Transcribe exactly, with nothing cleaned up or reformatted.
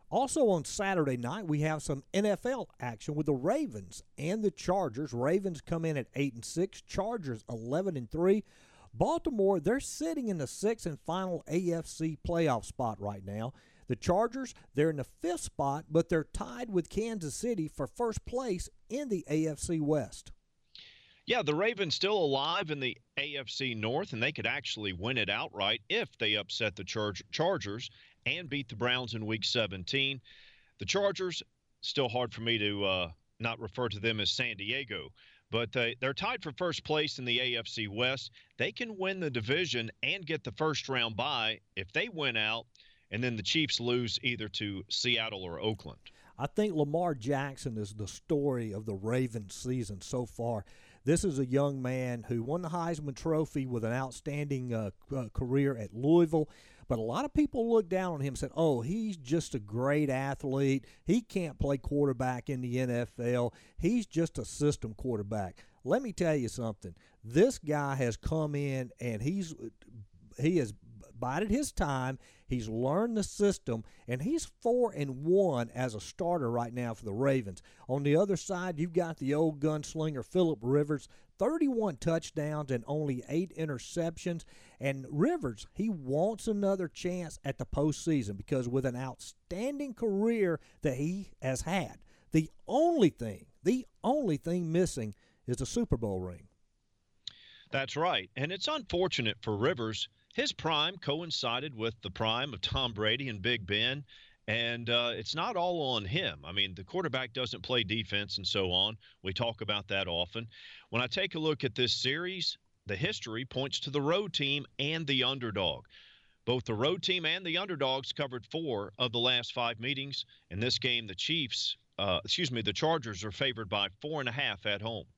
Also on Saturday night, we have some N F L action with the Ravens and the Chargers. Ravens come in at eight and six, Chargers eleven and three. Baltimore, they're sitting in the sixth and final A F C playoff spot right now. The Chargers, they're in the fifth spot, but they're tied with Kansas City for first place in the A F C West. Yeah, the Ravens still alive in the A F C North, and they could actually win it outright if they upset the Char- Chargers and beat the Browns in Week seventeen. The Chargers, still hard for me to uh, not refer to them as San Diego, but uh, they're tied for first place in the A F C West. They can win the division and get the first round bye if they win out, and then the Chiefs lose either to Seattle or Oakland. I think Lamar Jackson is the story of the Ravens season so far. This is a young man who won the Heisman Trophy with an outstanding uh, uh, career at Louisville, but a lot of people look down on him and said, oh, he's just a great athlete. He can't play quarterback in the N F L. He's just a system quarterback. Let me tell you something. This guy has come in and he's he has bided his time. He's learned the system, and he's four and one as a starter right now for the Ravens. On the other side, you've got the old gunslinger Phillip Rivers, thirty-one touchdowns and only eight interceptions. And Rivers, he wants another chance at the postseason because with an outstanding career that he has had, the only thing, the only thing missing is a Super Bowl ring. That's right, and it's unfortunate for Rivers. His prime coincided with the prime of Tom Brady and Big Ben, and uh, it's not all on him. I mean, the quarterback doesn't play defense and so on. We talk about that often. When I take a look at this series, the history points to the road team and the underdog. Both the road team and the underdogs covered four of the last five meetings. In this game, the Chiefs, uh, excuse me, the Chargers are favored by four and a half at home.